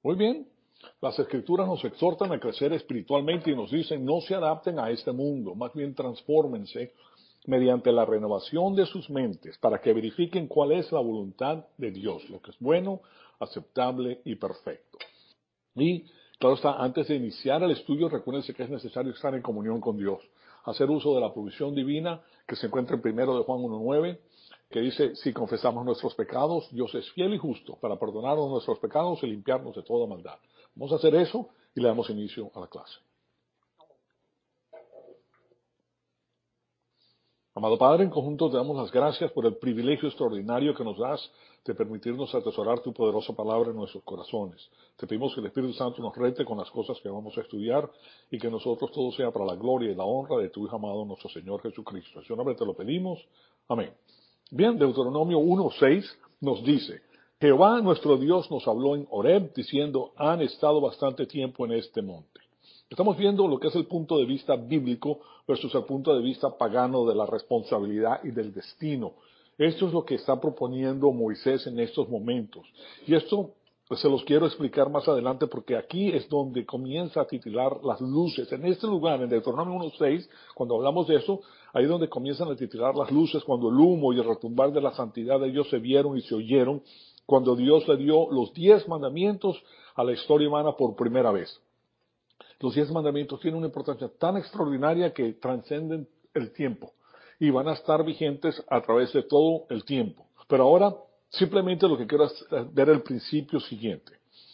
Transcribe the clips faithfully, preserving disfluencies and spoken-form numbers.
Muy bien. Las Escrituras nos exhortan a crecer espiritualmente y nos dicen no se adapten a este mundo, más bien transfórmense mediante la renovación de sus mentes para que verifiquen cuál es la voluntad de Dios, lo que es bueno, aceptable y perfecto. Y claro está, antes de iniciar el estudio, recuérdense que es necesario estar en comunión con Dios, hacer uso de la provisión divina que se encuentra en primero de Juan uno nueve, que dice, si confesamos nuestros pecados, Dios es fiel y justo para perdonarnos nuestros pecados y limpiarnos de toda maldad. Vamos a hacer eso y le damos inicio a la clase. Amado Padre, en conjunto te damos las gracias por el privilegio extraordinario que nos das de permitirnos atesorar tu poderosa palabra en nuestros corazones. Te pedimos que el Espíritu Santo nos rete con las cosas que vamos a estudiar y que nosotros todo sea para la gloria y la honra de tu Hijo amado, nuestro Señor Jesucristo. En su nombre te lo pedimos. Amén. Bien, Deuteronomio uno seis nos dice, Jehová nuestro Dios nos habló en Horeb diciendo, han estado bastante tiempo en este monte. Estamos viendo lo que es el punto de vista bíblico versus el punto de vista pagano de la responsabilidad y del destino. Esto es lo que está proponiendo Moisés en estos momentos. Y esto pues, se los quiero explicar más adelante porque aquí es donde comienza a titilar las luces. En este lugar, en Deuteronomio uno seis, cuando hablamos de eso, ahí es donde comienzan a titilar las luces, cuando el humo y el retumbar de la santidad de Dios se vieron y se oyeron, cuando Dios le dio los diez mandamientos a la historia humana por primera vez. Los diez mandamientos tienen una importancia tan extraordinaria que trascenden el tiempo y van a estar vigentes a través de todo el tiempo. Pero ahora simplemente lo que quiero es ver el principio siguiente.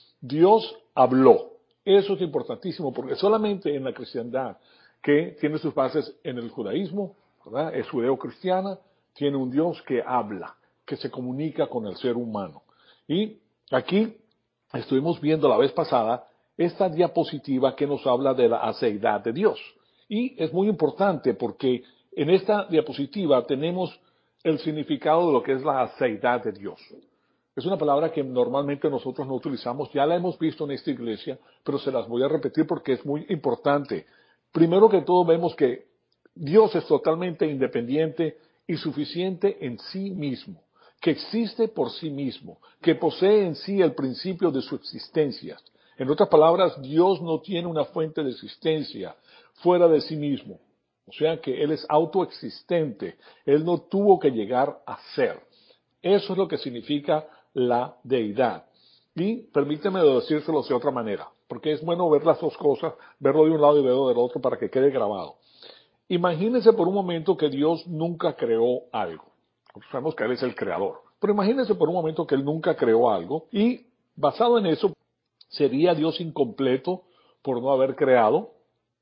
Dios habló. Eso es importantísimo porque solamente en la cristiandad, que tiene sus bases en el judaísmo, ¿verdad? Es judeo-cristiana, tiene un Dios que habla, que se comunica con el ser humano. Y aquí estuvimos viendo la vez pasada esta diapositiva que nos habla de la aceidad de Dios. Y es muy importante porque en esta diapositiva tenemos el significado de lo que es la aceidad de Dios. Es una palabra que normalmente nosotros no utilizamos, ya la hemos visto en esta iglesia, pero se las voy a repetir porque es muy importante. Primero que todo vemos que Dios es totalmente independiente y suficiente en sí mismo, que existe por sí mismo, que posee en sí el principio de su existencia. En otras palabras, Dios no tiene una fuente de existencia fuera de sí mismo. O sea que Él es autoexistente. Él no tuvo que llegar a ser. Eso es lo que significa la deidad. Y permíteme decírselo de otra manera, porque es bueno ver las dos cosas, verlo de un lado y verlo del otro para que quede grabado. Imagínense por un momento que Dios nunca creó algo. Sabemos que Él es el creador. Pero imagínense por un momento que Él nunca creó algo y basado en eso, ¿sería Dios incompleto por no haber creado?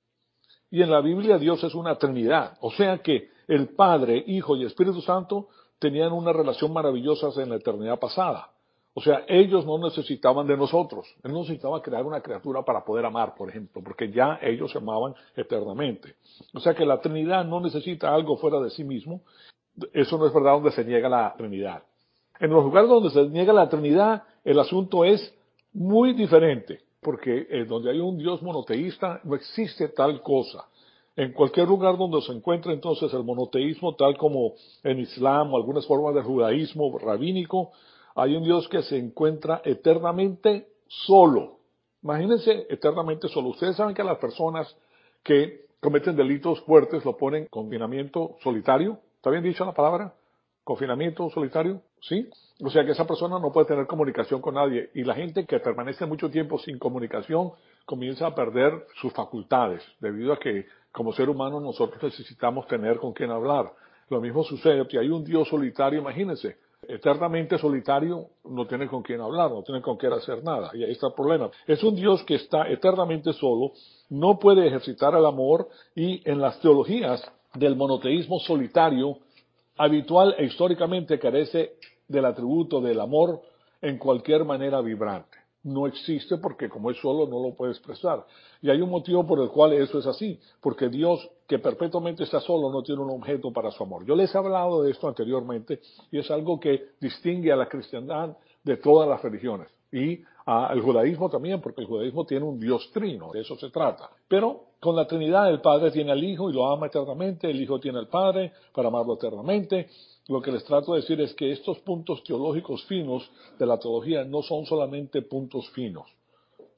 Y en la Biblia Dios es una Trinidad. O sea que el Padre, Hijo y Espíritu Santo tenían una relación maravillosa en la eternidad pasada. O sea, ellos no necesitaban de nosotros. Él no necesitaba crear una criatura para poder amar, por ejemplo, porque ya ellos se amaban eternamente. O sea que la Trinidad no necesita algo fuera de sí mismo. Eso no es verdad donde se niega la Trinidad. En los lugares donde se niega la Trinidad, el asunto es muy diferente, porque eh, donde hay un Dios monoteísta no existe tal cosa. En cualquier lugar donde se encuentre entonces el monoteísmo, tal como en Islam o algunas formas del judaísmo rabínico, hay un Dios que se encuentra eternamente solo. Imagínense eternamente solo. Ustedes saben que a las personas que cometen delitos fuertes lo ponen en confinamiento solitario. ¿Está bien dicho la palabra? Confinamiento solitario, ¿sí? O sea que esa persona no puede tener comunicación con nadie. Y la gente que permanece mucho tiempo sin comunicación comienza a perder sus facultades, debido a que como ser humano nosotros necesitamos tener con quien hablar. Lo mismo sucede que hay un Dios solitario, imagínense, eternamente solitario, no tiene con quién hablar, no tiene con quién hacer nada. Y ahí está el problema. Es un Dios que está eternamente solo, no puede ejercitar el amor y en las teologías del monoteísmo solitario, habitual e históricamente carece del atributo del amor en cualquier manera vibrante. No existe porque como es solo no lo puede expresar. Y hay un motivo por el cual eso es así, porque Dios que perpetuamente está solo no tiene un objeto para su amor. Yo les he hablado de esto anteriormente y es algo que distingue a la cristiandad de todas las religiones. Y al judaísmo también, porque el judaísmo tiene un Dios trino, de eso se trata. Pero con la Trinidad el Padre tiene al Hijo y lo ama eternamente, el Hijo tiene al Padre para amarlo eternamente. Lo que les trato de decir es que estos puntos teológicos finos de la teología no son solamente puntos finos,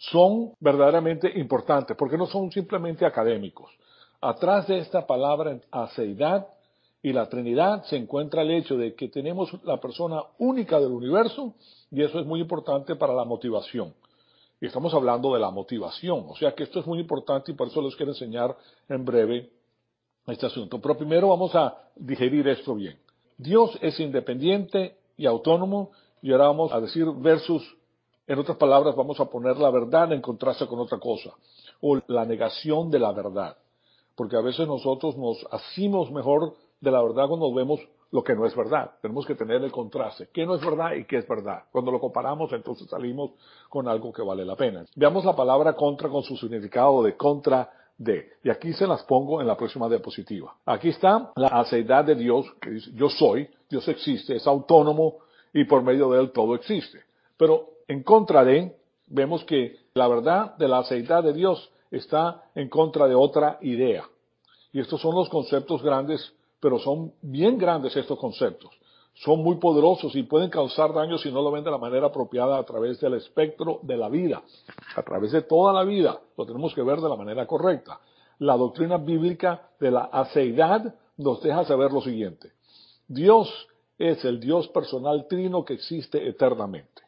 son verdaderamente importantes, porque no son simplemente académicos. Atrás de esta palabra aceidad y la Trinidad se encuentra el hecho de que tenemos la persona única del universo, y eso es muy importante para la motivación. Y estamos hablando de la motivación, o sea que esto es muy importante y por eso les quiero enseñar en breve este asunto. Pero primero vamos a digerir esto bien. Dios es independiente y autónomo, y ahora vamos a decir versus, en otras palabras, vamos a poner la verdad en contraste con otra cosa, o la negación de la verdad. Porque a veces nosotros nos hacemos mejor de la verdad cuando vemos lo que no es verdad. Tenemos que tener el contraste. ¿Qué no es verdad y qué es verdad? Cuando lo comparamos, entonces salimos con algo que vale la pena. Veamos la palabra contra con su significado de contra de. Y aquí se las pongo en la próxima diapositiva. Aquí está la aceidad de Dios, que dice, yo soy, Dios existe, es autónomo y por medio de él todo existe. Pero en contra de, vemos que la verdad de la aceidad de Dios está en contra de otra idea. Y estos son los conceptos grandes, pero son bien grandes estos conceptos. Son muy poderosos y pueden causar daño si no lo ven de la manera apropiada a través del espectro de la vida. A través de toda la vida lo tenemos que ver de la manera correcta. La doctrina bíblica de la aceidad nos deja saber lo siguiente. Dios es el Dios personal trino que existe eternamente.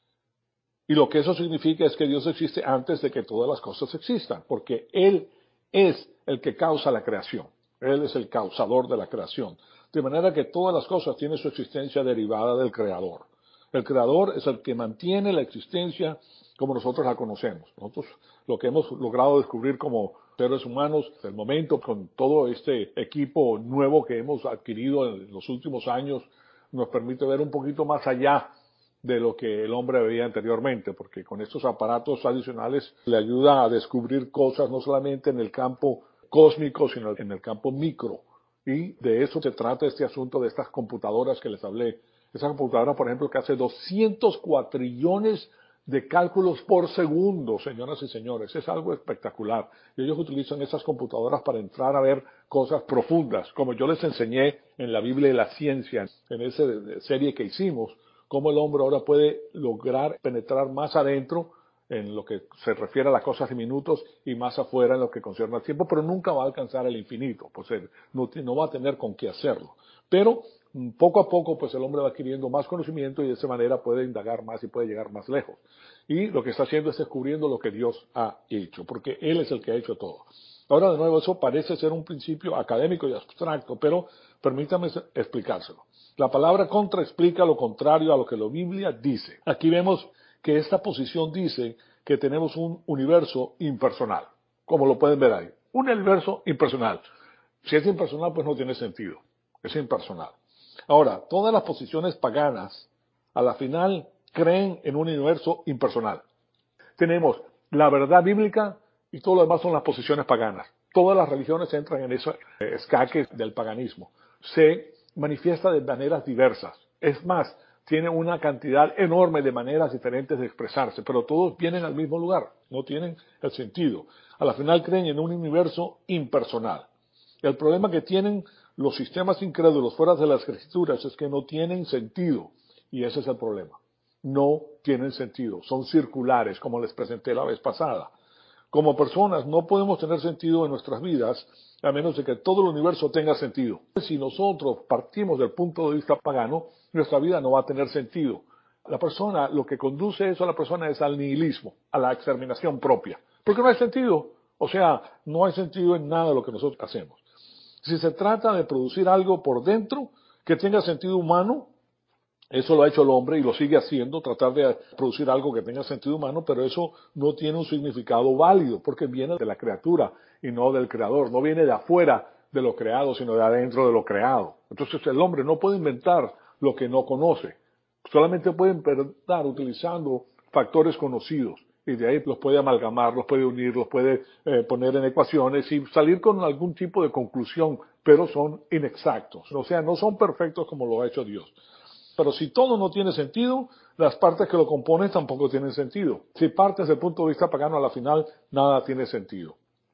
Y lo que eso significa es que Dios existe antes de que todas las cosas existan, porque Él es el que causa la creación. Él es el causador de la creación. De manera que todas las cosas tienen su existencia derivada del Creador. El Creador es el que mantiene la existencia como nosotros la conocemos. Nosotros lo que hemos logrado descubrir como seres humanos, hasta el momento, con todo este equipo nuevo que hemos adquirido en los últimos años, nos permite ver un poquito más allá de lo que el hombre veía anteriormente, porque con estos aparatos adicionales le ayuda a descubrir cosas no solamente en el campo cósmico, sino en el campo micro. Y de eso se trata este asunto de estas computadoras que les hablé. Esa computadora, por ejemplo, que hace doscientos cuatrillones de cálculos por segundo, señoras y señores. Es algo espectacular. Y ellos utilizan esas computadoras para entrar a ver cosas profundas, como yo les enseñé en la Biblia y la ciencia, en esa serie que hicimos, cómo el hombre ahora puede lograr penetrar más adentro en lo que se refiere a las cosas diminutos y más afuera en lo que concierne al tiempo, pero nunca va a alcanzar el infinito, pues él no, no va a tener con qué hacerlo. Pero poco a poco, pues el hombre va adquiriendo más conocimiento y de esa manera puede indagar más y puede llegar más lejos. Y lo que está haciendo es descubriendo lo que Dios ha hecho, porque Él es el que ha hecho todo. Ahora, de nuevo, eso parece ser un principio académico y abstracto, pero permítame explicárselo. La palabra contra explica lo contrario a lo que la Biblia dice. Aquí vemos que esta posición dice que tenemos un universo impersonal, como lo pueden ver ahí. Un universo impersonal. Si es impersonal, pues no tiene sentido. Es impersonal. Ahora, todas las posiciones paganas, a la final, creen en un universo impersonal. Tenemos la verdad bíblica y todo lo demás son las posiciones paganas. Todas las religiones entran en ese escaque del paganismo. Se manifiesta de maneras diversas. Es más, tiene una cantidad enorme de maneras diferentes de expresarse, pero todos vienen al mismo lugar, no tienen el sentido. A la final creen en un universo impersonal. El problema que tienen los sistemas incrédulos fuera de las escrituras es que no tienen sentido, y ese es el problema. No tienen sentido, son circulares, como les presenté la vez pasada. Como personas no podemos tener sentido en nuestras vidas a menos de que todo el universo tenga sentido. Si nosotros partimos del punto de vista pagano, nuestra vida no va a tener sentido. La persona, lo que conduce eso a la persona es al nihilismo, a la exterminación propia. Porque no hay sentido. O sea, no hay sentido en nada de lo que nosotros hacemos. Si se trata de producir algo por dentro que tenga sentido humano, eso lo ha hecho el hombre y lo sigue haciendo, tratar de producir algo que tenga sentido humano, pero eso no tiene un significado válido porque viene de la criatura y no del creador, no viene de afuera de lo creado, sino de adentro de lo creado. Entonces el hombre no puede inventar lo que no conoce, solamente puede inventar utilizando factores conocidos y de ahí los puede amalgamar, los puede unir, los puede eh, poner en ecuaciones y salir con algún tipo de conclusión, pero son inexactos, o sea, no son perfectos como lo ha hecho Dios. Pero si todo no tiene sentido, las partes que lo componen tampoco tienen sentido. Si partes desde el punto de vista pagano, a la final nada tiene sentido.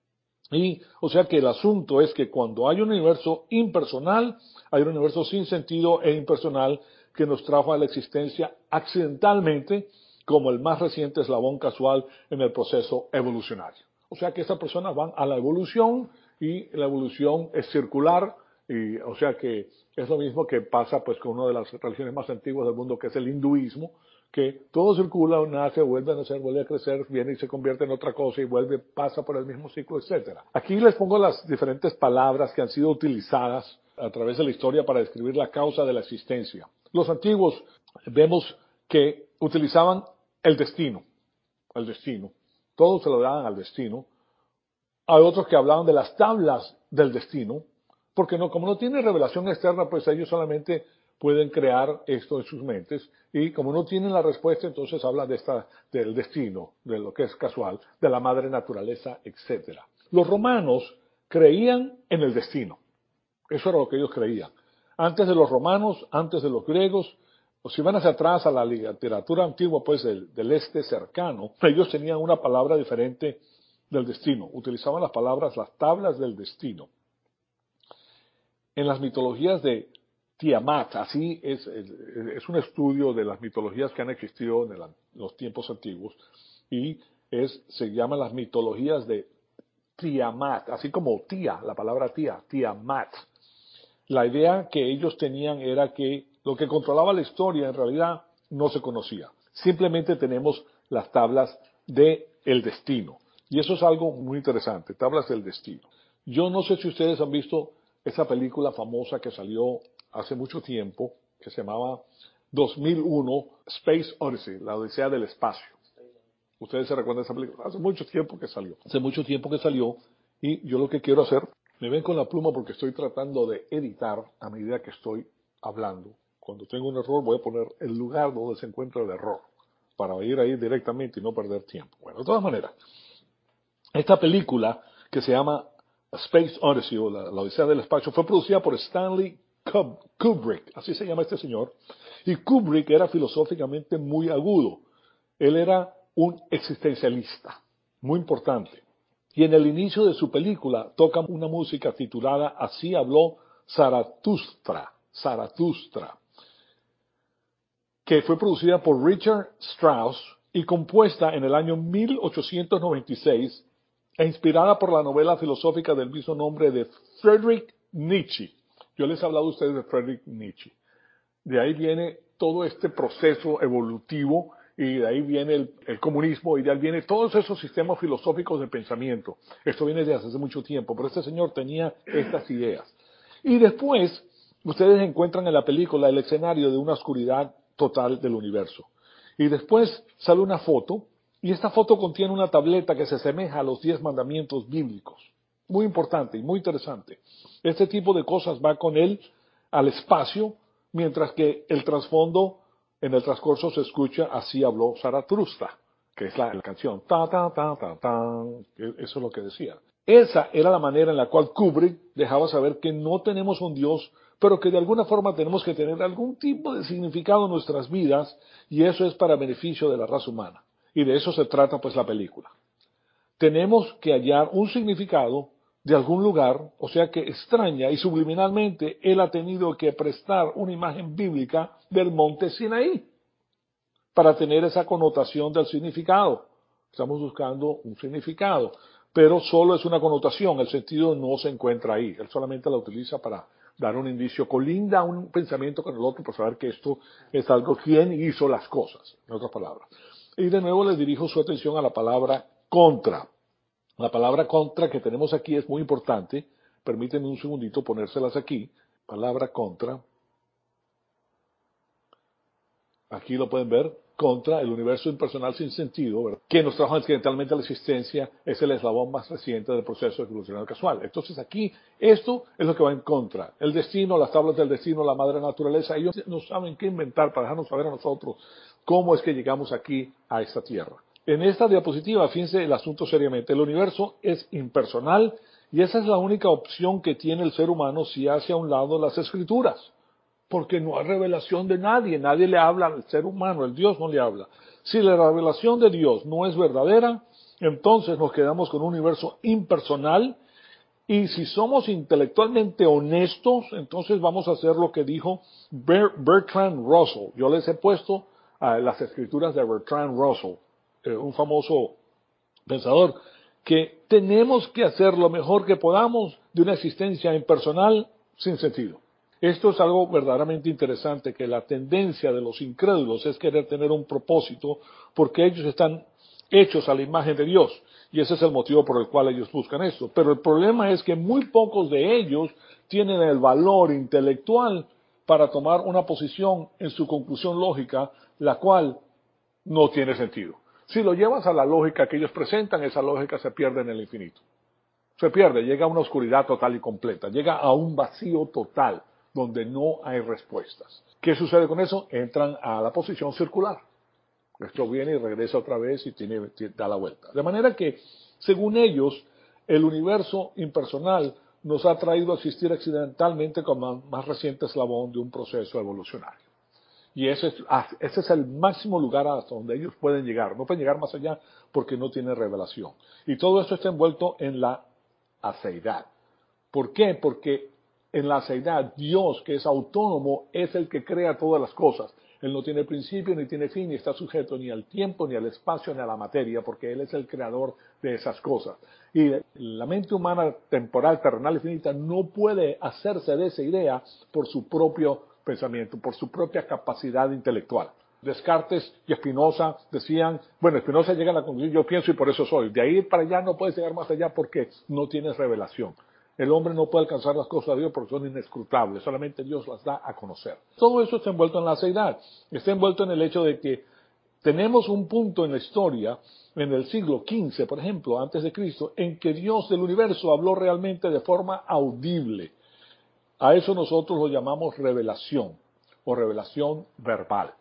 Y, o sea que el asunto es que cuando hay un universo impersonal, hay un universo sin sentido e impersonal que nos trajo a la existencia accidentalmente como el más reciente eslabón casual en el proceso evolucionario. O sea que estas personas van a la evolución y la evolución es circular, y, o sea que es lo mismo que pasa pues con una de las religiones más antiguas del mundo, que es el hinduismo, que todo circula, nace, vuelve a nacer, vuelve a crecer, viene y se convierte en otra cosa y vuelve, pasa por el mismo ciclo, etcétera. Aquí les pongo las diferentes palabras que han sido utilizadas a través de la historia para describir la causa de la existencia. Los antiguos vemos que utilizaban el destino, el destino. Todos se lo daban al destino. Hay otros que hablaban de las tablas del destino, porque no, como no tienen revelación externa, pues ellos solamente pueden crear esto en sus mentes, y como no tienen la respuesta, entonces hablan de esta, del destino, de lo que es casual, de la madre naturaleza, etcétera. Los romanos creían en el destino. Eso era lo que ellos creían. Antes de los romanos, antes de los griegos, o si van hacia atrás a la literatura antigua, pues del, del este cercano, ellos tenían una palabra diferente del destino. Utilizaban las palabras, las tablas del destino. En las mitologías de Tiamat, así es, es un estudio de las mitologías que han existido en, el, en los tiempos antiguos, y es, se llaman las mitologías de Tiamat, así como tía, la palabra tía, Tiamat. La idea que ellos tenían era que lo que controlaba la historia en realidad no se conocía. Simplemente tenemos las tablas del destino. Y eso es algo muy interesante, tablas del destino. Yo no sé si ustedes han visto esa película famosa que salió hace mucho tiempo, que se llamaba dos mil uno Space Odyssey, la Odisea del Espacio. Ustedes se recuerdan de esa película. Hace mucho tiempo que salió. Hace mucho tiempo que salió. Y yo lo que quiero hacer, me ven con la pluma porque estoy tratando de editar a medida que estoy hablando. Cuando tengo un error voy a poner el lugar donde se encuentra el error, para ir ahí directamente y no perder tiempo. Bueno, de todas maneras, esta película que se llama Space Odyssey, o la, la Odisea del Espacio, fue producida por Stanley Kubrick, así se llama este señor. Y Kubrick era filosóficamente muy agudo. Él era un existencialista, muy importante. Y en el inicio de su película toca una música titulada Así habló Zaratustra, Zaratustra, que fue producida por Richard Strauss y compuesta en el año mil ochocientos noventa y seis e inspirada por la novela filosófica del mismo nombre de Friedrich Nietzsche. Yo les he hablado a ustedes de Friedrich Nietzsche. De ahí viene todo este proceso evolutivo, y de ahí viene el, el comunismo, y de ahí viene todos esos sistemas filosóficos de pensamiento. Esto viene de hace mucho tiempo, pero este señor tenía estas ideas. Y después, ustedes encuentran en la película el escenario de una oscuridad total del universo. Y después sale una foto, y esta foto contiene una tableta que se asemeja a los diez mandamientos bíblicos. Muy importante y muy interesante. Este tipo de cosas va con él al espacio, mientras que el trasfondo en el transcurso se escucha Así habló Zaratustra, que es la, la canción. Ta, ta, ta, ta, ta. Eso es lo que decía. Esa era la manera en la cual Kubrick dejaba saber que no tenemos un Dios, pero que de alguna forma tenemos que tener algún tipo de significado en nuestras vidas, y eso es para beneficio de la raza humana. Y de eso se trata pues la película. Tenemos que hallar un significado de algún lugar, o sea que extraña y subliminalmente él ha tenido que prestar una imagen bíblica del monte Sinaí para tener esa connotación del significado. Estamos buscando un significado, pero solo es una connotación, el sentido no se encuentra ahí, él solamente la utiliza para dar un indicio, colinda un pensamiento con el otro para saber que esto es algo, quién hizo las cosas, en otras palabras. Y de nuevo les dirijo su atención a la palabra contra. La palabra contra que tenemos aquí es muy importante. Permítanme un segundito ponérselas aquí. Palabra contra. Aquí lo pueden ver. Contra, el universo impersonal sin sentido, ¿verdad?, que nos trajo accidentalmente a la existencia, es el eslabón más reciente del proceso evolucionario casual. Entonces aquí, esto es lo que va en contra. El destino, las tablas del destino, la madre naturaleza, ellos no saben qué inventar para dejarnos saber a nosotros cómo es que llegamos aquí a esta tierra. En esta diapositiva, fíjense el asunto seriamente. El universo es impersonal y esa es la única opción que tiene el ser humano si hace a un lado las escrituras. Porque no hay revelación de nadie, nadie le habla al ser humano, el Dios no le habla. Si la revelación de Dios no es verdadera, entonces nos quedamos con un universo impersonal, y si somos intelectualmente honestos, entonces vamos a hacer lo que dijo Bertrand Russell. Yo les he puesto uh, las escrituras de Bertrand Russell, eh, un famoso pensador, que tenemos que hacer lo mejor que podamos de una existencia impersonal sin sentido. Esto es algo verdaderamente interesante, que la tendencia de los incrédulos es querer tener un propósito porque ellos están hechos a la imagen de Dios y ese es el motivo por el cual ellos buscan esto. Pero el problema es que muy pocos de ellos tienen el valor intelectual para tomar una posición en su conclusión lógica, la cual no tiene sentido. Si lo llevas a la lógica que ellos presentan, esa lógica se pierde en el infinito. Se pierde, llega a una oscuridad total y completa, llega a un vacío total, donde no hay respuestas. ¿Qué sucede con eso? Entran a la posición circular. Esto viene y regresa otra vez y tiene, da la vuelta. De manera que, según ellos, el universo impersonal nos ha traído a existir accidentalmente como más reciente eslabón de un proceso evolucionario. Y ese es, ese es el máximo lugar hasta donde ellos pueden llegar. No pueden llegar más allá porque no tienen revelación. Y todo esto está envuelto en la aceidad. ¿Por qué? Porque en la aceidad Dios, que es autónomo, es el que crea todas las cosas. Él no tiene principio ni tiene fin, ni está sujeto ni al tiempo, ni al espacio, ni a la materia, porque Él es el creador de esas cosas. Y la mente humana temporal, terrenal y finita no puede hacerse de esa idea por su propio pensamiento, por su propia capacidad intelectual. Descartes y Spinoza decían, bueno, Spinoza llega a la conclusión, yo pienso y por eso soy. De ahí para allá no puedes llegar más allá porque no tienes revelación. El hombre no puede alcanzar las cosas de Dios porque son inescrutables, solamente Dios las da a conocer. Todo eso está envuelto en la aceidad, está envuelto en el hecho de que tenemos un punto en la historia, en el siglo quince, por ejemplo, antes de Cristo, en que Dios del universo habló realmente de forma audible. A eso nosotros lo llamamos revelación o revelación verbal.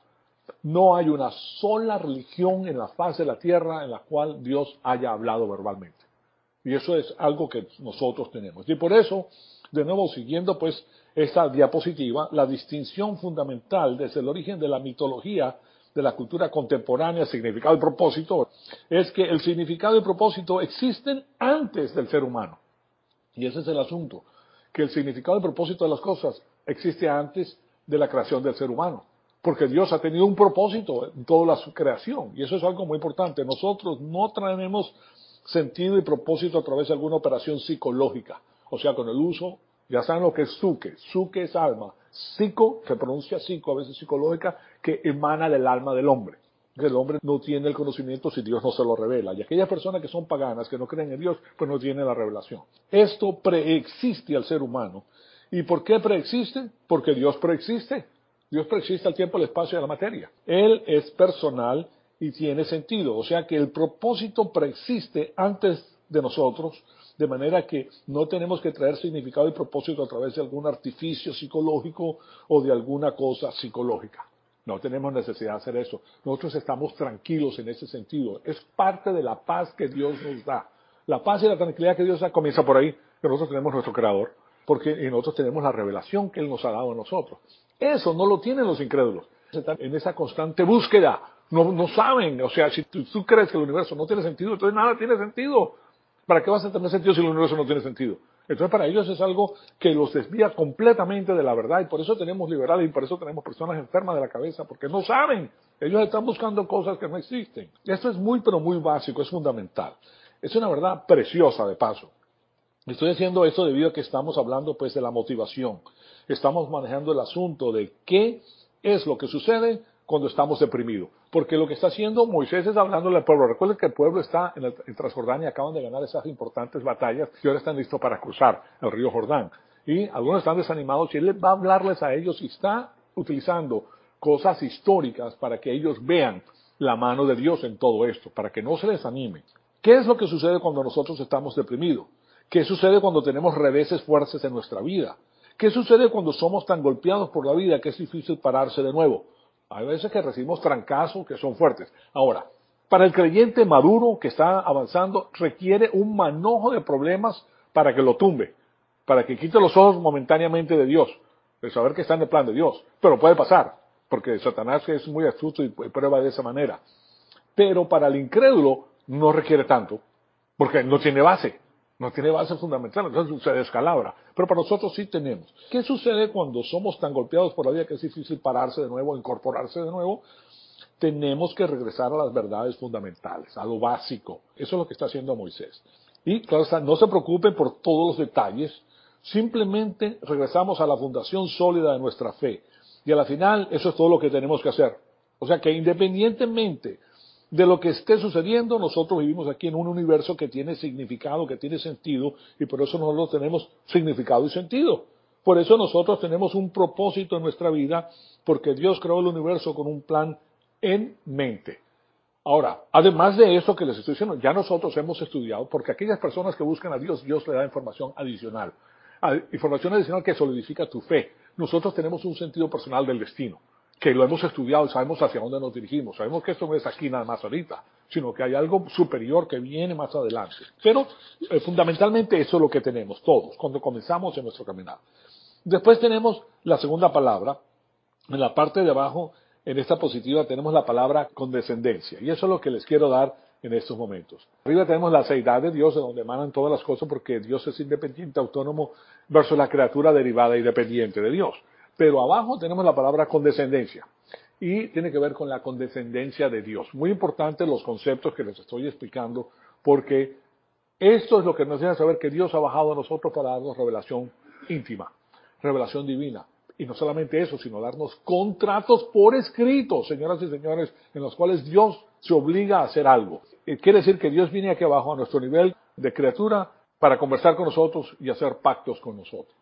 No hay una sola religión en la faz de la tierra en la cual Dios haya hablado verbalmente. Y eso es algo que nosotros tenemos. Y por eso, de nuevo, siguiendo pues esta diapositiva, la distinción fundamental desde el origen de la mitología de la cultura contemporánea, significado y propósito, es que el significado y propósito existen antes del ser humano. Y ese es el asunto, que el significado y propósito de las cosas existe antes de la creación del ser humano. Porque Dios ha tenido un propósito en toda su creación. Y eso es algo muy importante. Nosotros no traemos sentido y propósito a través de alguna operación psicológica. O sea, con el uso, ya saben lo que es psuque. Psuque es alma. Psico, se pronuncia psico, a veces psicológica, que emana del alma del hombre. El hombre no tiene el conocimiento si Dios no se lo revela. Y aquellas personas que son paganas, que no creen en Dios, pues no tienen la revelación. Esto preexiste al ser humano. ¿Y por qué preexiste? Porque Dios preexiste. Dios preexiste al tiempo, al espacio y a la materia. Él es personal y tiene sentido. O sea que el propósito preexiste antes de nosotros, de manera que no tenemos que traer significado y propósito a través de algún artificio psicológico o de alguna cosa psicológica. No tenemos necesidad de hacer eso. Nosotros estamos tranquilos en ese sentido. Es parte de la paz que Dios nos da. La paz y la tranquilidad que Dios da comienza por ahí, que nosotros tenemos nuestro Creador, porque nosotros tenemos la revelación que Él nos ha dado a nosotros. Eso no lo tienen los incrédulos. Están en esa constante búsqueda. No, no saben. O sea, si tú, tú crees que el universo no tiene sentido, entonces nada tiene sentido. ¿Para qué vas a tener sentido si el universo no tiene sentido? Entonces para ellos es algo que los desvía completamente de la verdad y por eso tenemos liberales y por eso tenemos personas enfermas de la cabeza, porque no saben. Ellos están buscando cosas que no existen. Esto es muy, pero muy básico, es fundamental. Es una verdad preciosa de paso. Estoy haciendo esto debido a que estamos hablando pues de la motivación. Estamos manejando el asunto de qué es lo que sucede cuando estamos deprimidos. Porque lo que está haciendo Moisés es hablándole al pueblo. Recuerden que el pueblo está en, el, en Transjordania, acaban de ganar esas importantes batallas y ahora están listos para cruzar el río Jordán. Y algunos están desanimados y él va a hablarles a ellos y está utilizando cosas históricas para que ellos vean la mano de Dios en todo esto, para que no se desanimen. ¿Qué es lo que sucede cuando nosotros estamos deprimidos? ¿Qué sucede cuando tenemos reveses fuertes en nuestra vida? ¿Qué sucede cuando somos tan golpeados por la vida que es difícil pararse de nuevo? Hay veces que recibimos trancazos que son fuertes. Ahora, para el creyente maduro que está avanzando, requiere un manojo de problemas para que lo tumbe, para que quite los ojos momentáneamente de Dios, de saber que está en el plan de Dios. Pero puede pasar, porque Satanás es muy astuto y prueba de esa manera. Pero para el incrédulo no requiere tanto, porque no tiene base. No tiene base fundamental, entonces se descalabra. Pero para nosotros sí tenemos. ¿Qué sucede cuando somos tan golpeados por la vida que es difícil pararse de nuevo, incorporarse de nuevo? tenemos que regresar a las verdades fundamentales, a lo básico. Eso es lo que está haciendo Moisés. Y claro, no se preocupen por todos los detalles, simplemente regresamos a la fundación sólida de nuestra fe. Y a la final, eso es todo lo que tenemos que hacer. O sea que independientemente de lo que esté sucediendo, nosotros vivimos aquí en un universo que tiene significado, que tiene sentido, y por eso nosotros tenemos significado y sentido. Por eso nosotros tenemos un propósito en nuestra vida, porque Dios creó el universo con un plan en mente. Ahora, además de eso que les estoy diciendo, ya nosotros hemos estudiado, porque aquellas personas que buscan a Dios, Dios le da información adicional. Información adicional que solidifica tu fe. Nosotros tenemos un sentido personal del destino, que lo hemos estudiado y sabemos hacia dónde nos dirigimos. Sabemos que esto no es aquí nada más ahorita, sino que hay algo superior que viene más adelante. Pero eh, fundamentalmente eso es lo que tenemos todos, cuando comenzamos en nuestro caminar. Después tenemos la segunda palabra. En la parte de abajo, en esta positiva, tenemos la palabra condescendencia. Y eso es lo que les quiero dar en estos momentos. Arriba tenemos la seidad de Dios, de donde emanan todas las cosas, porque Dios es independiente, autónomo, versus la criatura derivada y dependiente de Dios. Pero abajo tenemos la palabra condescendencia. Y tiene que ver con la condescendencia de Dios. Muy importante los conceptos que les estoy explicando, porque esto es lo que nos deja saber que Dios ha bajado a nosotros para darnos revelación íntima, revelación divina. Y no solamente eso, sino darnos contratos por escrito, señoras y señores, en los cuales Dios se obliga a hacer algo. Quiere decir que Dios viene aquí abajo a nuestro nivel de criatura para conversar con nosotros y hacer pactos con nosotros.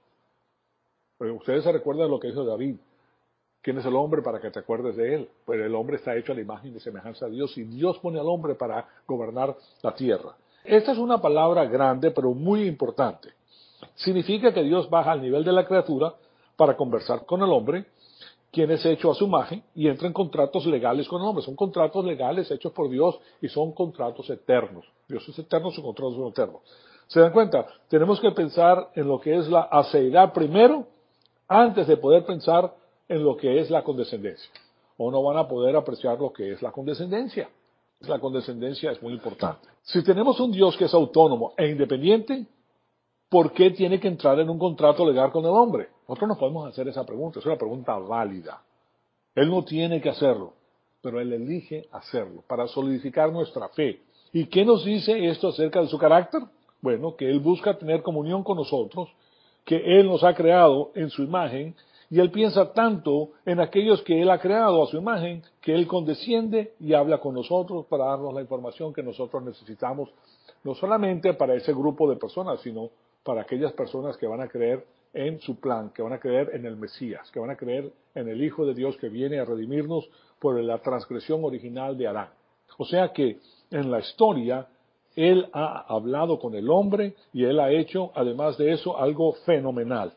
Pero ustedes se recuerdan de lo que dijo David. ¿Quién es el hombre para que te acuerdes de él? Pues el hombre está hecho a la imagen y semejanza de Dios, y Dios pone al hombre para gobernar la tierra. Esta es una palabra grande, pero muy importante. Significa que Dios baja al nivel de la criatura para conversar con el hombre, quien es hecho a su imagen, y entra en contratos legales con el hombre. Son contratos legales hechos por Dios y son contratos eternos. Dios es eterno, sus contratos son eternos. ¿Se dan cuenta? Tenemos que pensar en lo que es la aceidad primero, antes de poder pensar en lo que es la condescendencia. O no van a poder apreciar lo que es la condescendencia. La condescendencia es muy importante. Si tenemos un Dios que es autónomo e independiente, ¿por qué tiene que entrar en un contrato legal con el hombre? Nosotros nos podemos hacer esa pregunta, es una pregunta válida. Él no tiene que hacerlo, pero Él elige hacerlo para solidificar nuestra fe. ¿Y qué nos dice esto acerca de su carácter? Bueno, que Él busca tener comunión con nosotros, que Él nos ha creado en su imagen, y Él piensa tanto en aquellos que Él ha creado a su imagen, que Él condesciende y habla con nosotros para darnos la información que nosotros necesitamos, no solamente para ese grupo de personas, sino para aquellas personas que van a creer en su plan, que van a creer en el Mesías, que van a creer en el Hijo de Dios que viene a redimirnos por la transgresión original de Adán. O sea que en la historia Él ha hablado con el hombre y Él ha hecho, además de eso, algo fenomenal.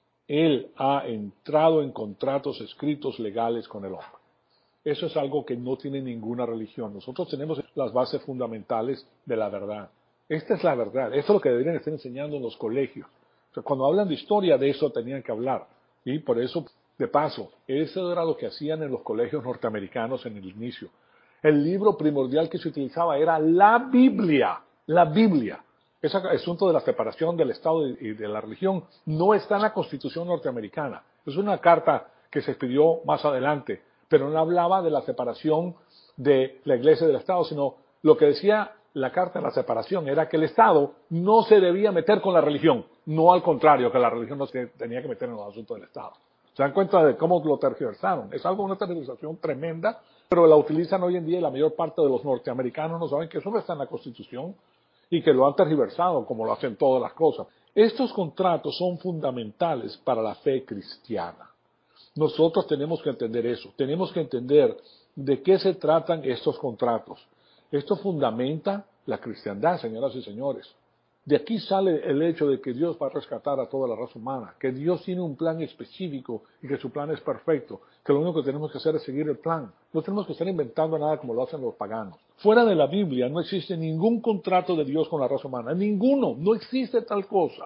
Él ha entrado en contratos escritos legales con el hombre. Eso es algo que no tiene ninguna religión. Nosotros tenemos las bases fundamentales de la verdad. Esta es la verdad. Esto es lo que deberían estar enseñando en los colegios. O sea, cuando hablan de historia, de eso tenían que hablar. Y por eso, de paso, eso era lo que hacían en los colegios norteamericanos en el inicio. El libro primordial que se utilizaba era la Biblia. La Biblia. Ese asunto de la separación del Estado y de la religión no está en la Constitución norteamericana. Es una carta que se expidió más adelante, pero no hablaba de la separación de la Iglesia y del Estado, sino lo que decía la carta de la separación era que el Estado no se debía meter con la religión, no al contrario, que la religión no se tenía que meter en los asuntos del Estado. ¿Se dan cuenta de cómo lo tergiversaron? Es algo, una tergiversación tremenda, pero la utilizan hoy en día y la mayor parte de los norteamericanos no saben que eso no está en la Constitución y que lo han tergiversado como lo hacen todas las cosas. Estos contratos son fundamentales para la fe cristiana. Nosotros tenemos que entender eso, tenemos que entender de qué se tratan estos contratos. Esto fundamenta la cristiandad, señoras y señores. De aquí sale el hecho de que Dios va a rescatar a toda la raza humana, que Dios tiene un plan específico y que su plan es perfecto, que lo único que tenemos que hacer es seguir el plan. No tenemos que estar inventando nada como lo hacen los paganos. Fuera de la Biblia no existe ningún contrato de Dios con la raza humana, ninguno, no existe tal cosa.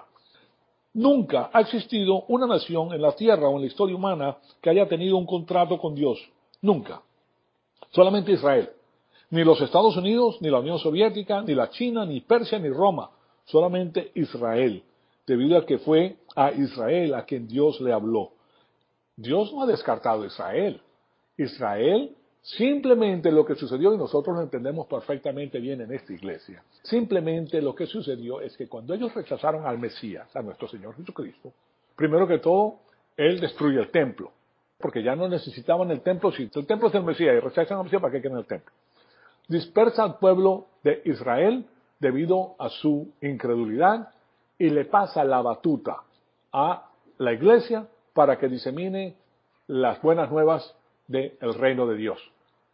Nunca ha existido una nación en la tierra o en la historia humana que haya tenido un contrato con Dios. Nunca. Solamente Israel. Ni los Estados Unidos, ni la Unión Soviética, ni la China, ni Persia, ni Roma. Solamente Israel. Debido a que fue a Israel a quien Dios le habló. Dios no ha descartado a Israel. Israel Simplemente lo que sucedió, y nosotros lo entendemos perfectamente bien en esta iglesia, simplemente lo que sucedió es que cuando ellos rechazaron al Mesías, a nuestro Señor Jesucristo, primero que todo, Él destruye el templo, porque ya no necesitaban el templo. Si el templo es el Mesías y rechazan al Mesías, ¿para qué quieren el templo? Dispersa al pueblo de Israel debido a su incredulidad y le pasa la batuta a la iglesia para que disemine las buenas nuevas del reino de Dios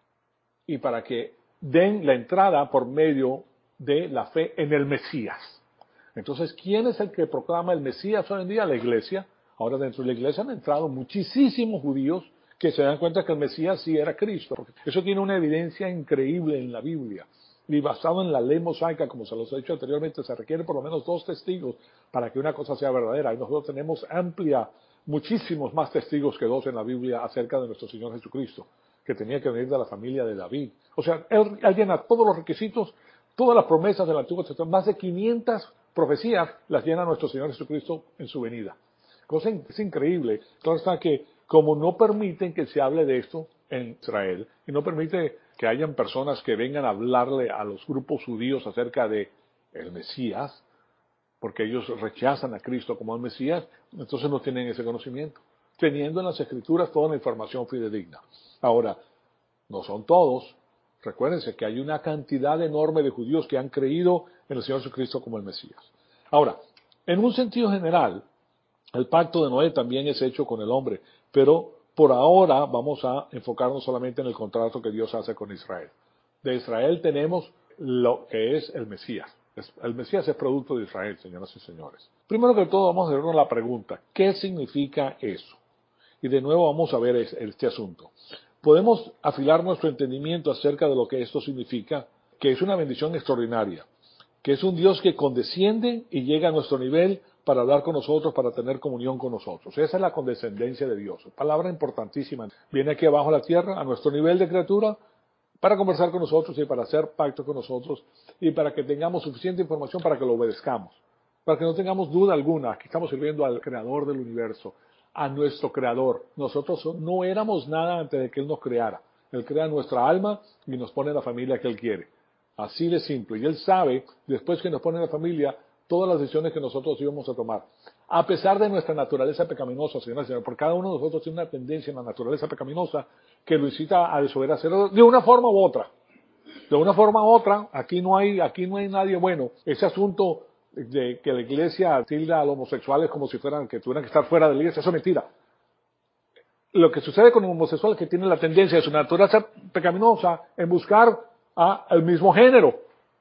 y para que den la entrada por medio de la fe en el Mesías. Entonces, ¿quién es el que proclama el Mesías hoy en día? La iglesia. Ahora, dentro de la iglesia han entrado muchísimos judíos que se dan cuenta que el Mesías sí era Cristo. Porque eso tiene una evidencia increíble en la Biblia. Y basado en la ley mosaica, como se los he dicho anteriormente, se requiere por lo menos dos testigos para que una cosa sea verdadera. Y nosotros tenemos amplia, muchísimos más testigos que dos en la Biblia acerca de nuestro Señor Jesucristo, que tenía que venir de la familia de David. O sea, él, él llena todos los requisitos, todas las promesas del Antiguo Testamento, más de quinientas profecías las llena nuestro Señor Jesucristo en su venida. Cosa es increíble. Claro está que como no permiten que se hable de esto en Israel, y no permite que hayan personas que vengan a hablarle a los grupos judíos acerca de el Mesías, porque ellos rechazan a Cristo como el Mesías, entonces no tienen ese conocimiento, teniendo en las Escrituras toda la información fidedigna. Ahora, no son todos. Recuérdense que hay una cantidad enorme de judíos que han creído en el Señor Jesucristo como el Mesías. Ahora, en un sentido general, el pacto de Noé también es hecho con el hombre, pero por ahora vamos a enfocarnos solamente en el contrato que Dios hace con Israel. De Israel tenemos lo que es el Mesías. El Mesías es producto de Israel, señoras y señores. Primero que todo vamos a hacernos la pregunta, ¿qué significa eso? Y de nuevo vamos a ver este asunto. Podemos afilar nuestro entendimiento acerca de lo que esto significa, que es una bendición extraordinaria, que es un Dios que condesciende y llega a nuestro nivel para hablar con nosotros, para tener comunión con nosotros. Esa es la condescendencia de Dios. Palabra importantísima. Viene aquí abajo a la tierra, a nuestro nivel de criatura, para conversar con nosotros y para hacer pacto con nosotros y para que tengamos suficiente información para que lo obedezcamos. Para que no tengamos duda alguna, aquí estamos sirviendo al Creador del universo, a nuestro Creador. Nosotros no éramos nada antes de que Él nos creara. Él crea nuestra alma y nos pone la familia que Él quiere. Así de simple. Y Él sabe, después que nos pone la familia, todas las decisiones que nosotros íbamos a tomar. A pesar de nuestra naturaleza pecaminosa, señoras y señores, porque cada uno de nosotros tiene una tendencia en la naturaleza pecaminosa que lo incita a desobedecer de una forma u otra. De una forma u otra, aquí no hay, aquí no hay nadie bueno. Ese asunto de que la iglesia tilda a los homosexuales como si fueran, que tuvieran que estar fuera de la iglesia, eso es mentira. Lo que sucede con un homosexual es que tiene la tendencia de su naturaleza pecaminosa en buscar a el mismo género.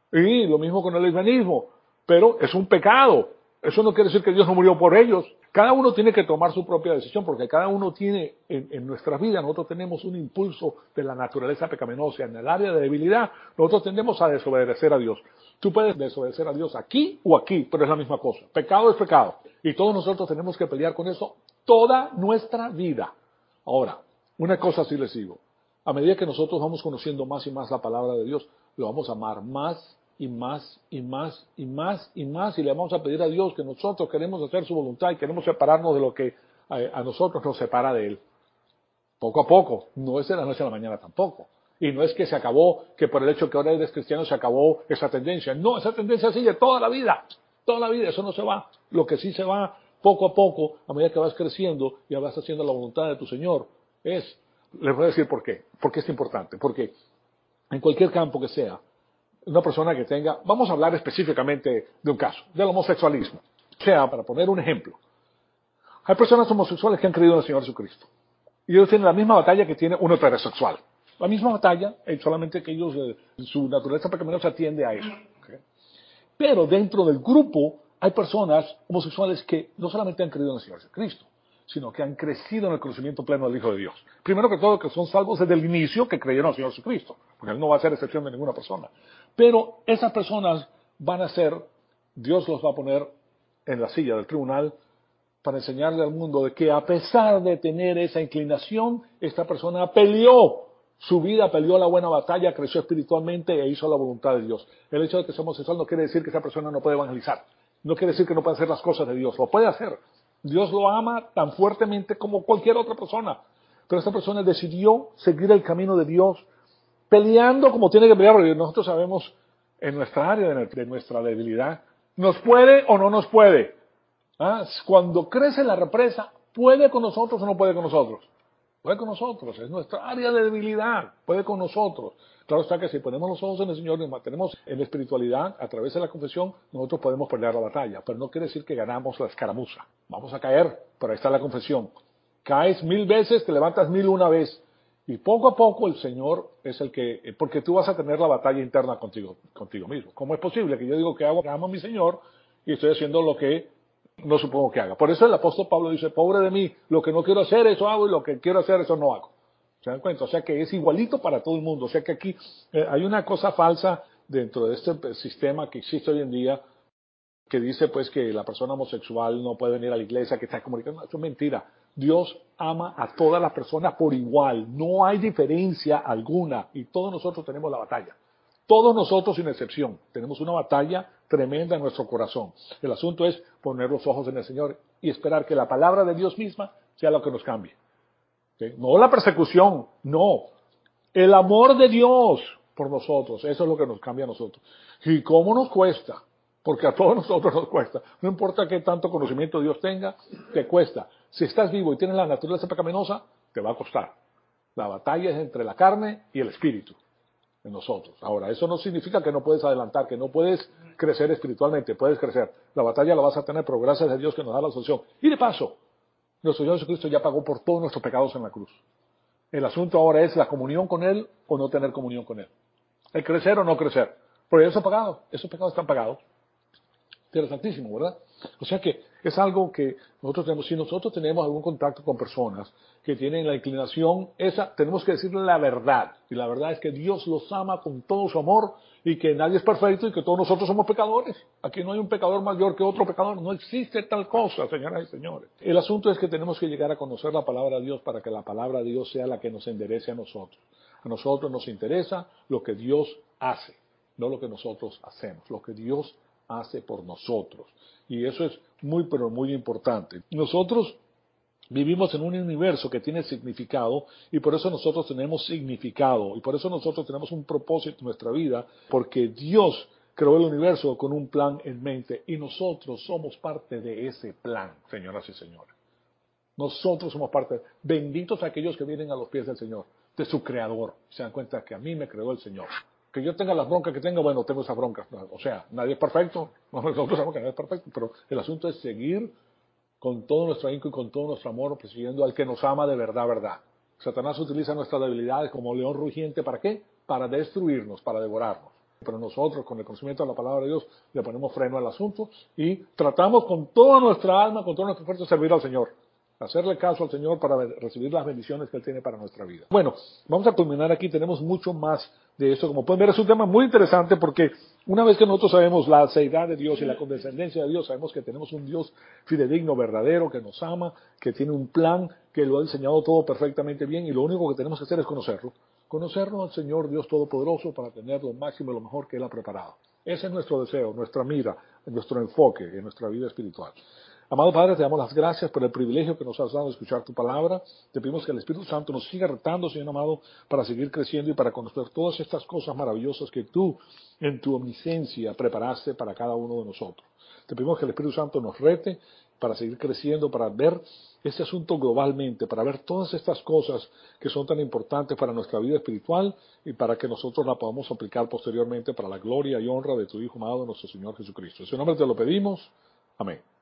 Y lo mismo con el lesbianismo. Pero es un pecado. Eso no quiere decir que Dios no murió por ellos. Cada uno tiene que tomar su propia decisión, porque cada uno tiene, en, en nuestras vidas, nosotros tenemos un impulso de la naturaleza pecaminosa. En el área de debilidad, nosotros tendemos a desobedecer a Dios. Tú puedes desobedecer a Dios aquí o aquí, pero es la misma cosa. Pecado es pecado. Y todos nosotros tenemos que pelear con eso toda nuestra vida. Ahora, una cosa sí les digo. A medida que nosotros vamos conociendo más y más la palabra de Dios, lo vamos a amar más y más y más y más y más y le vamos a pedir a Dios que nosotros queremos hacer su voluntad y queremos separarnos de lo que a, a nosotros nos separa de Él. Poco a poco, no es de la noche a la mañana tampoco. Y no es que se acabó, que por el hecho que ahora eres cristiano se acabó esa tendencia. No, esa tendencia sigue toda la vida, toda la vida, eso no se va. Lo que sí se va poco a poco, a medida que vas creciendo y vas haciendo la voluntad de tu Señor, es, les voy a decir por qué, porque es importante, porque en cualquier campo que sea, una persona que tenga, vamos a hablar específicamente de un caso, del homosexualismo. O sea, para poner un ejemplo, hay personas homosexuales que han creído en el Señor Jesucristo. Y ellos tienen la misma batalla que tiene un heterosexual. La misma batalla, solamente que ellos, su naturaleza pecaminosa atiende a eso. ¿Okay? Pero dentro del grupo hay personas homosexuales que no solamente han creído en el Señor Jesucristo, sino que han crecido en el conocimiento pleno del Hijo de Dios. Primero que todo, que son salvos desde el inicio que creyeron al Señor Jesucristo, porque Él no va a hacer excepción de ninguna persona. Pero esas personas van a ser, Dios los va a poner en la silla del tribunal para enseñarle al mundo de que a pesar de tener esa inclinación, esta persona peleó su vida, peleó la buena batalla, creció espiritualmente e hizo la voluntad de Dios. El hecho de que sea homosexual no quiere decir que esa persona no puede evangelizar. No quiere decir que no pueda hacer las cosas de Dios. Lo puede hacer. Dios lo ama tan fuertemente como cualquier otra persona. pero esta persona decidió seguir el camino de Dios, peleando como tiene que pelear, porque nosotros sabemos en nuestra área de nuestra debilidad, nos puede o no nos puede. ¿Ah? Cuando crece la represa, ¿puede con nosotros o no puede con nosotros? Puede con nosotros, es nuestra área de debilidad, puede con nosotros. Claro está que si ponemos los ojos en el Señor y nos mantenemos en la espiritualidad, a través de la confesión, nosotros podemos pelear la batalla, pero no quiere decir que ganamos la escaramuza. Vamos a caer, pero ahí está la confesión. Caes mil veces, te levantas mil una vez. Y poco a poco el Señor es el que, porque tú vas a tener la batalla interna contigo, contigo mismo. ¿Cómo es posible que yo digo que hago, que amo a mi Señor y estoy haciendo lo que no supongo que haga? Por eso el apóstol Pablo dice, pobre de mí, lo que no quiero hacer, eso hago, y lo que quiero hacer, eso no hago. ¿Se dan cuenta? O sea que es igualito para todo el mundo. O sea que aquí eh, hay una cosa falsa dentro de este sistema que existe hoy en día, que dice pues que la persona homosexual no puede venir a la iglesia, que está comunicando. Eso es mentira. Dios ama a todas las personas por igual. No hay diferencia alguna. Y todos nosotros tenemos la batalla. Todos nosotros, sin excepción, tenemos una batalla tremenda en nuestro corazón. El asunto es poner los ojos en el Señor y esperar que la palabra de Dios misma sea lo que nos cambie. ¿Sí? No la persecución, no. El amor de Dios por nosotros, eso es lo que nos cambia a nosotros. ¿Y cómo nos cuesta? Porque a todos nosotros nos cuesta. No importa qué tanto conocimiento Dios tenga, te cuesta. Si estás vivo y tienes la naturaleza pecaminosa, te va a costar. La batalla es entre la carne y el espíritu en nosotros. Ahora, eso no significa que no puedes adelantar, que no puedes crecer espiritualmente, puedes crecer. La batalla la vas a tener, pero gracias a Dios que nos da la solución. Y de paso, nuestro Señor Jesucristo ya pagó por todos nuestros pecados en la cruz. El asunto ahora es la comunión con Él o no tener comunión con Él. El crecer o no crecer. Pero eso es pagado, esos pecados están pagados. Interesantísimo, ¿verdad? O sea que es algo que nosotros tenemos. Si nosotros tenemos algún contacto con personas que tienen la inclinación esa, tenemos que decirle la verdad. Y la verdad es que Dios los ama con todo su amor y que nadie es perfecto y que todos nosotros somos pecadores. Aquí no hay un pecador mayor que otro pecador. No existe tal cosa, señoras y señores. El asunto es que tenemos que llegar a conocer la palabra de Dios para que la palabra de Dios sea la que nos enderece a nosotros. A nosotros nos interesa lo que Dios hace, no lo que nosotros hacemos. Lo que Dios hace por nosotros. Y eso es muy, pero muy importante. Nosotros vivimos en un universo que tiene significado y por eso nosotros tenemos significado y por eso nosotros tenemos un propósito en nuestra vida, porque Dios creó el universo con un plan en mente y nosotros somos parte de ese plan, señoras y señores. Nosotros somos parte. Benditos aquellos que vienen a los pies del Señor, de su Creador. Se dan cuenta que a mí me creó el Señor. Que yo tenga las broncas que tenga, bueno, tengo esas broncas. O sea, nadie es perfecto. Nosotros sabemos que nadie es perfecto, pero el asunto es seguir con todo nuestro ahínco y con todo nuestro amor, persiguiendo al que nos ama de verdad, verdad. Satanás utiliza nuestras debilidades como león rugiente. ¿Para qué? Para destruirnos, para devorarnos. Pero nosotros, con el conocimiento de la palabra de Dios, le ponemos freno al asunto y tratamos con toda nuestra alma, con toda nuestra fuerza, servir al Señor. Hacerle caso al Señor para recibir las bendiciones que Él tiene para nuestra vida. Bueno, vamos a culminar aquí. Tenemos mucho más de esto. Como pueden ver, es un tema muy interesante porque una vez que nosotros sabemos la seidad de Dios y la condescendencia de Dios, sabemos que tenemos un Dios fidedigno, verdadero, que nos ama, que tiene un plan, que lo ha enseñado todo perfectamente bien y lo único que tenemos que hacer es conocerlo. Conocerlo al Señor Dios Todopoderoso para tener lo máximo y lo mejor que Él ha preparado. Ese es nuestro deseo, nuestra mira, nuestro enfoque en nuestra vida espiritual. Amado Padre, te damos las gracias por el privilegio que nos has dado de escuchar tu palabra. Te pedimos que el Espíritu Santo nos siga retando, Señor amado, para seguir creciendo y para conocer todas estas cosas maravillosas que tú, en tu omnisciencia, preparaste para cada uno de nosotros. Te pedimos que el Espíritu Santo nos rete para seguir creciendo, para ver este asunto globalmente, para ver todas estas cosas que son tan importantes para nuestra vida espiritual y para que nosotros la podamos aplicar posteriormente para la gloria y honra de tu Hijo amado, nuestro Señor Jesucristo. En su nombre te lo pedimos. Amén.